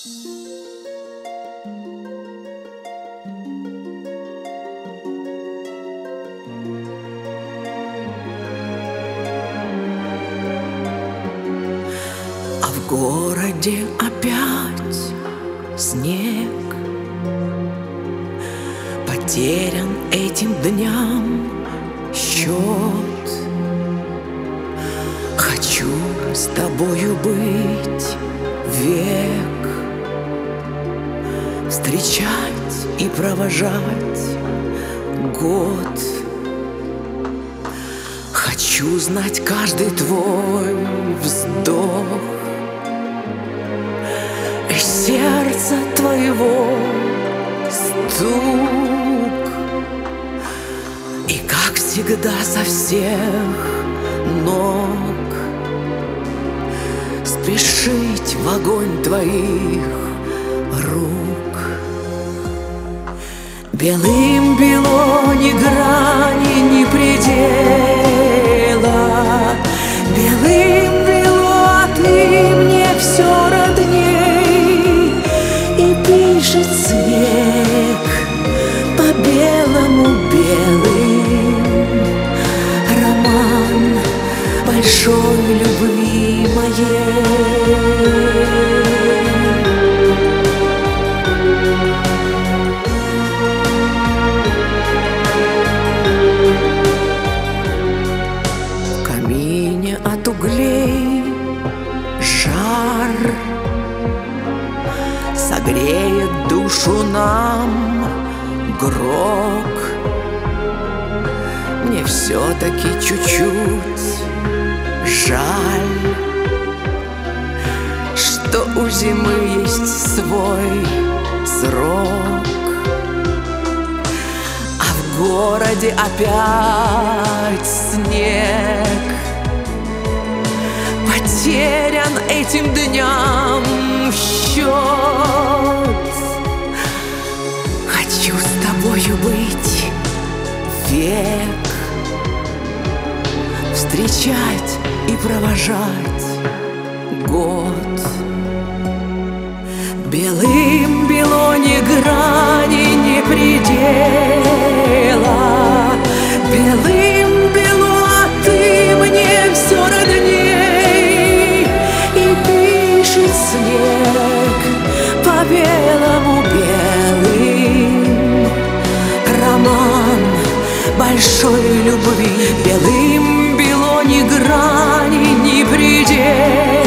А в городе опять снег, потерян этим дням счет. Хочу с тобою быть век, встречать и провожать год. Хочу знать каждый твой вздох и сердца твоего стук. И как всегда со всех ног спешить в огонь твоих рук. Белым бело ни грани, ни предела. Белым бело, а ты мне все родней. И пишет снег по белому белым роман большой любви моей. От углей жар согреет душу нам грок. Мне все-таки чуть-чуть жаль, что у зимы есть свой срок. А в городе опять снег, потерян этим дням счет. Хочу с тобою быть век, встречать и провожать год. Белым бело ни грани, ни предела. Белым бело, а ты мне все родней. Снег по белому белым роман большой любви. Белым бело ни грани, ни предела.